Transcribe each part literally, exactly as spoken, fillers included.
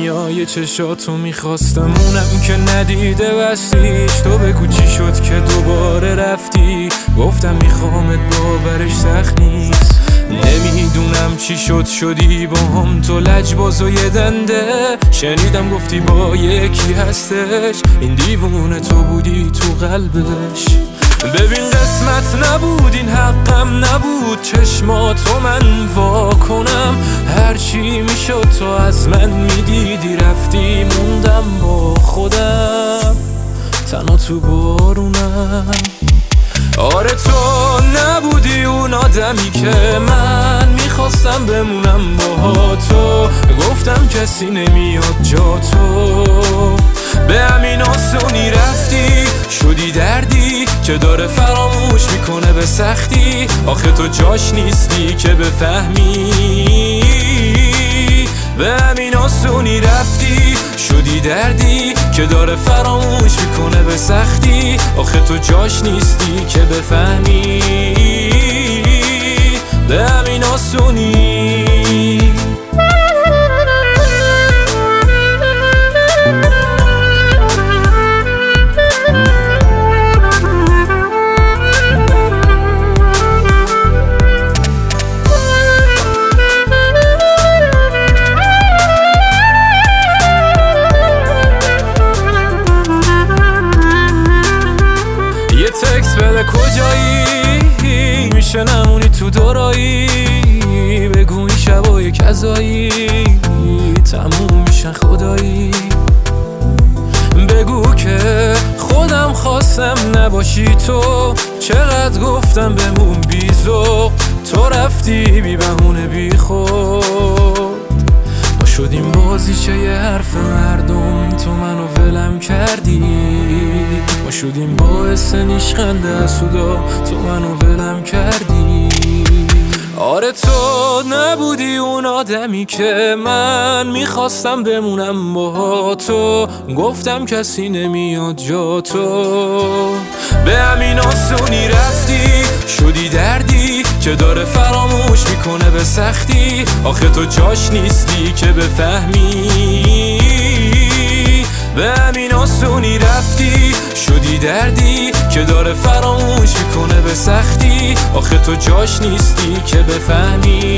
دنیای چشاتو میخواستم، اونم که ندیده بستیش. تو بگو چی شد که دوباره رفتی، گفتم میخوامت باورش سخت نیست. نمیدونم چی شد شدی با هم تو لجباز و یه دنده. شنیدم گفتی با یکی هستش، این دیوونه تو بودی تو قلبش. ببین قسمت نبود این حقم نبود، چشماتو من وا کنم. هرچی میشد تو از من میدیدی، رفتی موندم با خودم تنها تو بارونم. آره تو نبودی اون آدمی که من میخواستم بمونم با تو. گفتم کسی نمیاد جا تو، به همین آسونی رفتی. شدی دردی که داره فراموش میکنه به سختی. آخه تو جاش نیستی که بفهمی، به همین آسونی رفتی. شدی دردی که داره فراموش میکنه به سختی. آخه تو جاش نیستی که بفهمی، به همین آسونی. تکس بده کجایی، میشه نمونی تو دارایی. بگو این شبای کذایی تموم میشن خدایی. بگو که خودم خواستم نباشی تو. چقدر گفتم بمون بی ذوق، تو رفتی بی بهونه بی خود. ما شدیم بازیچه یه حرف مردم، تو منو ولم کردی. ما شدیم باعث نیشخنده سودا، تو منو ولم کردی. آره تو نبودی اون آدمی که من میخواستم بمونم با تو. گفتم کسی نمیاد جا تو، به همین آسونی رفتی. شدی دردی که داره فراموش میکنه به سختی. آخه تو جاش نیستی که بفهمی، به همین آسونی رفتی. شدی دردی که داره فراموش میکنه به سختی. آخه تو جاش نیستی که بفهمی،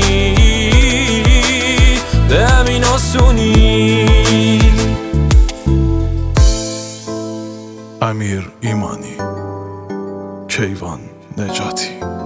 به همین آسونی. امیر ایمانی، کیوان نجاتی.